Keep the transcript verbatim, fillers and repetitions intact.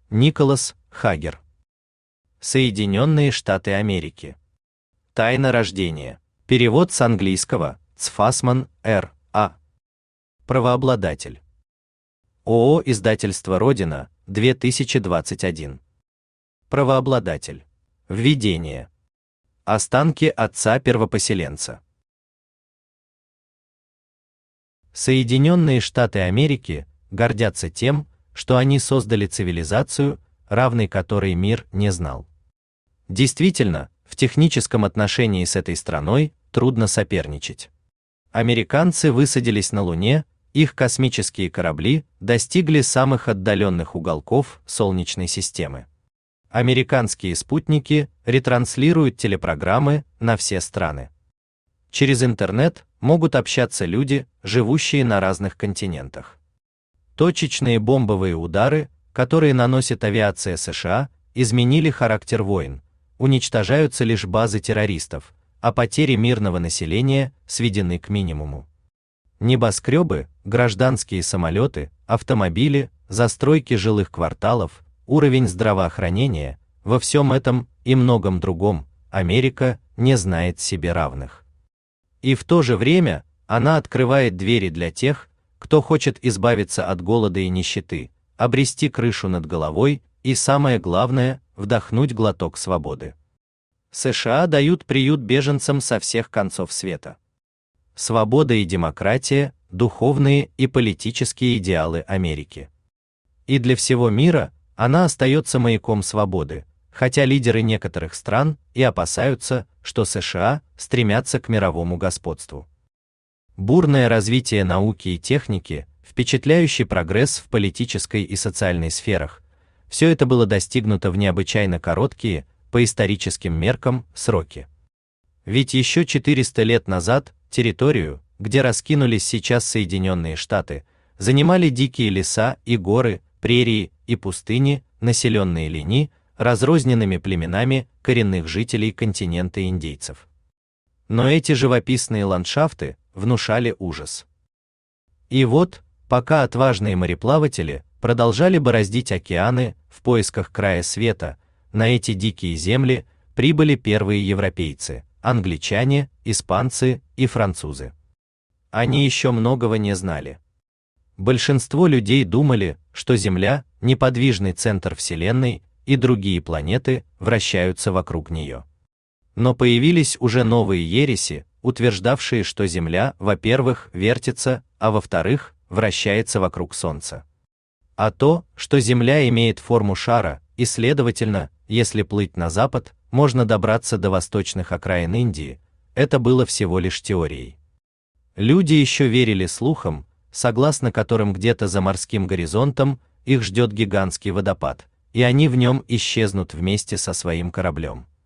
Николас Хагер. Соединенные Штаты Америки. Тайна рождения. Перевод с английского. Цфасман, Р. А. Правообладатель. ООО «Издательство Родина», две тысячи двадцать один. Правообладатель. Введение. Останки отца-первопоселенца. Соединенные Штаты Америки гордятся тем, что они создали цивилизацию, равной которой мир не знал. Действительно, в техническом отношении с этой страной трудно соперничать. Американцы высадились на Луне, их космические корабли достигли самых отдаленных уголков Солнечной системы. Американские спутники ретранслируют телепрограммы на все страны. Через интернет могут общаться люди, живущие на разных континентах. Точечные бомбовые удары, которые наносит авиация США, изменили характер войн, уничтожаются лишь базы террористов, а потери мирного населения сведены к минимуму. Небоскребы, гражданские самолеты, автомобили, застройки жилых кварталов, уровень здравоохранения – во всем этом и многом другом Америка не знает себе равных. И в то же время она открывает двери для тех, кто хочет избавиться от голода и нищеты, обрести крышу над головой и, самое главное, вдохнуть глоток свободы. США дают приют беженцам со всех концов света. Свобода и демократия – духовные и политические идеалы Америки. И для всего мира она остается маяком свободы, хотя лидеры некоторых стран и опасаются, что США стремятся к мировому господству. Бурное развитие науки и техники, впечатляющий прогресс в политической и социальной сферах – все это было достигнуто в необычайно короткие, по историческим меркам, сроки. Ведь еще четыреста лет назад территорию, где раскинулись сейчас Соединенные Штаты, занимали дикие леса и горы, прерии и пустыни, населенные лени, разрозненными племенами коренных жителей континента индейцев. Но эти живописные ландшафты внушали ужас. И вот, пока отважные мореплаватели продолжали бороздить океаны в поисках края света, на эти дикие земли прибыли первые европейцы, англичане, испанцы и французы. Они еще многого не знали. Большинство людей думали, что Земля – неподвижный центр Вселенной, и другие планеты вращаются вокруг нее. Но появились уже новые ереси, утверждавшие, что Земля, во-первых, вертится, а во-вторых, вращается вокруг Солнца. А то, что Земля имеет форму шара, и, следовательно, если плыть на запад, можно добраться до восточных окраин Индии, это было всего лишь теорией. Люди еще верили слухам, согласно которым где-то за морским горизонтом их ждет гигантский водопад, и они в нем исчезнут вместе со своим кораблем.